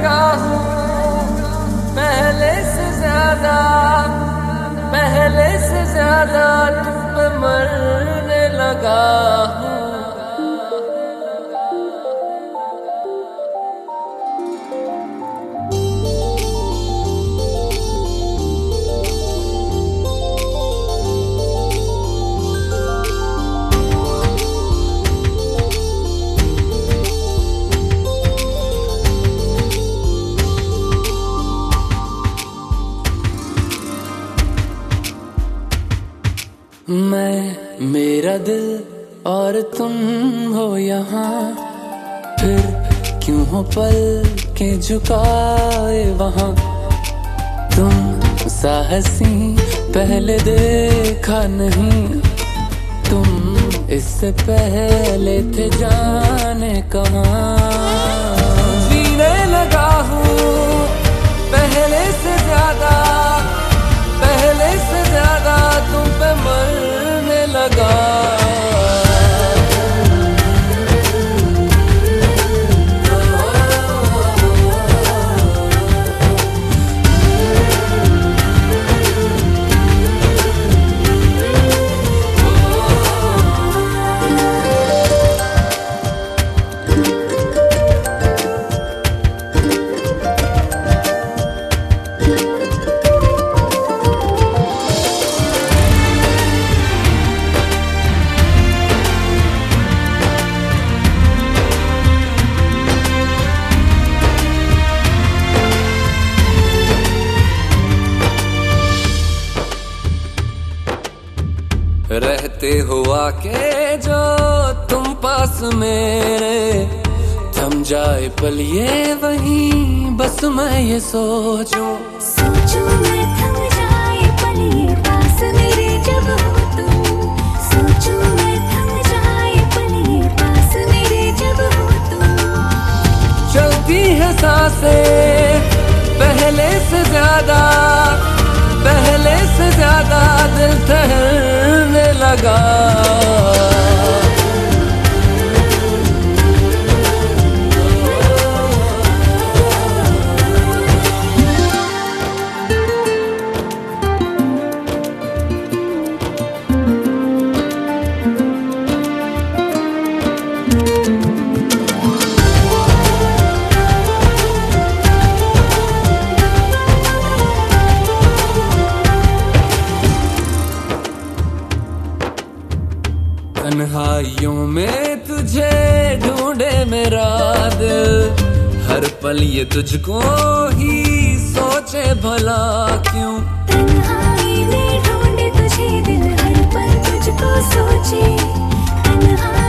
लगा हूँ पहले से ज्यादा तुम पे मरने लगा हूँ। मैं मेरा दिल और तुम हो यहाँ, फिर क्यों हो पल के झुकाए वहाँ। तुम साहसी पहले देखा नहीं, तुम इससे पहले थे जाने कहाँ। जीने लगा हूँ पहले से ज्यादा तुम पे मरने लगा। रहते हो आके जो तुम पास मेरे, थम जाए पल ये वहीं बस मैं ये सोचूं मैं थम जाए पल ये पास मेरे जब हो तुम। सोचूं मैं थम जाए पल ये पास मेरे जब हो तुम। चलती है सांसें पहले से ज्यादा दिल ठहरने लगा। तन्हाइयों में तुझे ढूंढे मेरा दिल, हर पल ये तुझको ही सोचे भला क्यों। तन्हाई में ढूंढे तुझे दिल, हर पल तुझको सोचे। तन्हाई